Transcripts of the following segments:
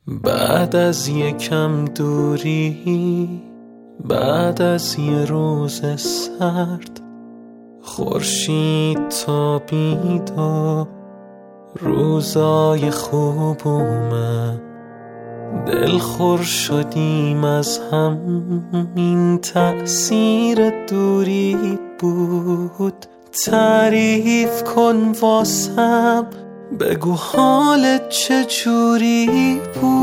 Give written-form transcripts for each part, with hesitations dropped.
بعد از یکم دوری، بعد از یه روز سرد، خورشید تابید و روزای خوب اومد. دلخور شدیم از هم، این تأثیر دوری بود. تعریف کن واسم، بگو حالت چجوری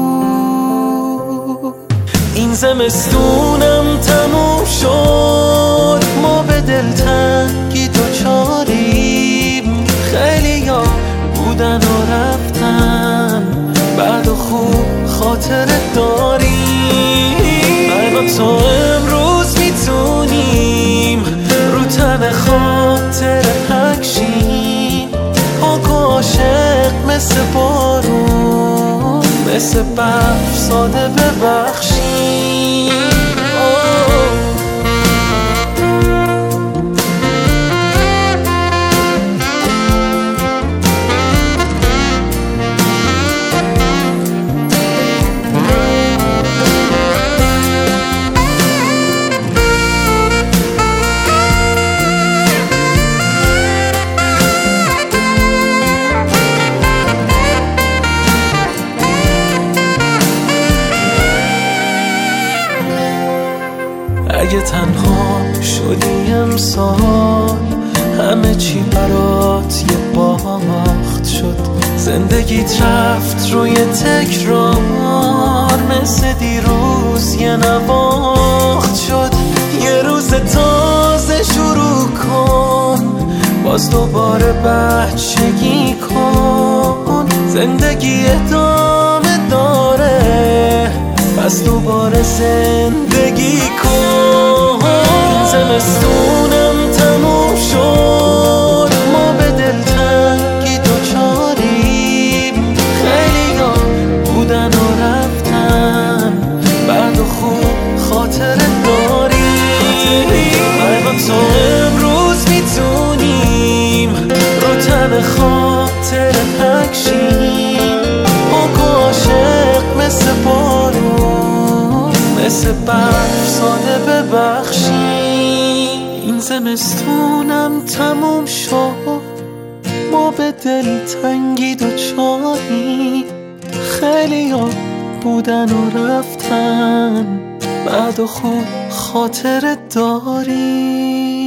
بود. این زمستونم تموم شد، ما به دلتنگی دوچاریم. خیلیا بودن و رفتن، بعد و خوب خاطرت داریم. من و تو امروز میتونیم رو تن خاطر پکشیم. پاک و عاشق مثل بارون، مثل برف ساده ببخشیم. اگه تنها شدی امسال، همه چی برات یه باخت شد. زندگیت رفت روی تکرار، مثل دیروز یه نواخت شد. یه روز تازه شروع کن، باز دوباره بچگی کن. زندگی ادامه داره، پس دوباره زندگی کن. این زمستونم تموم شد، ما به دلتنگی دوچاریم. خیلیا بودن و رفتن، بعد و خوب خاطرت داریم. من و تو امروز میتونیم رو تن خاطر پکشیم. پاک و عاشق مثل بارون، مثل برف ساده ببخشیم. این زمستونم تموم شد، ما به دلتنگی دوچاریم. خیلیا بودن و رفتن، بعد و خوب خاطرت داریم.